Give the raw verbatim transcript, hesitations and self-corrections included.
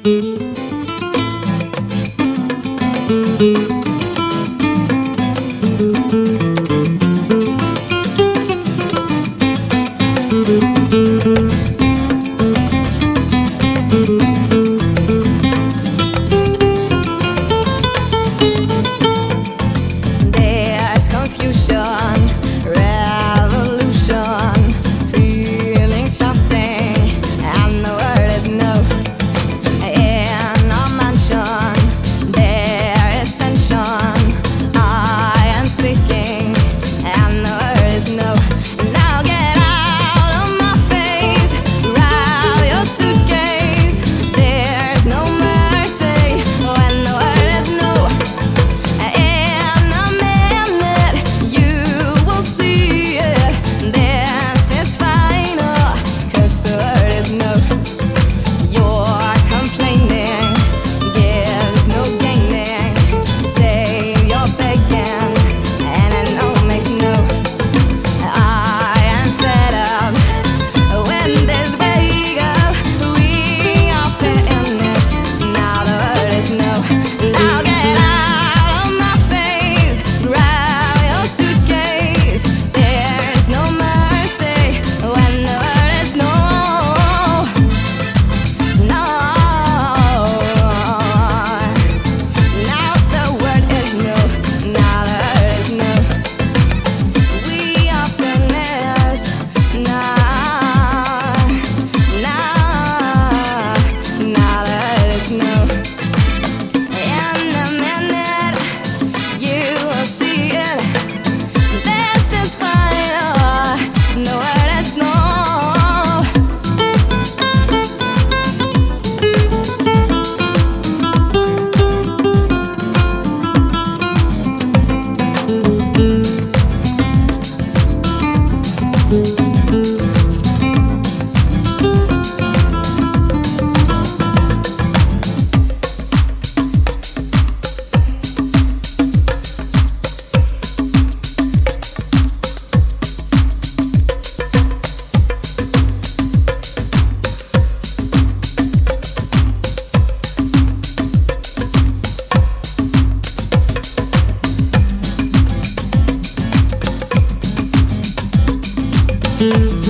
There's confusion, revolution, feeling something, and the word is no. In our mansion, there is tension. I am speaking, and the word is no. Now get out of my face, grab your suitcase. There's no mercy when the word is no. In a minute, you will see it. This is final, 'cause the word is no. You're complaining, gives no gaining. Save your begging, and I know it makes no. I am fed up when this break up. We are finished, now the word is no. Now get out of my face, grab your suitcase. There's no mercy when the word is no. No. Now the word is no. Now the word is no. We are finished. Now, now, now the word is no. In a minute, you will see it. This is final. No word is no. Mm-hmm.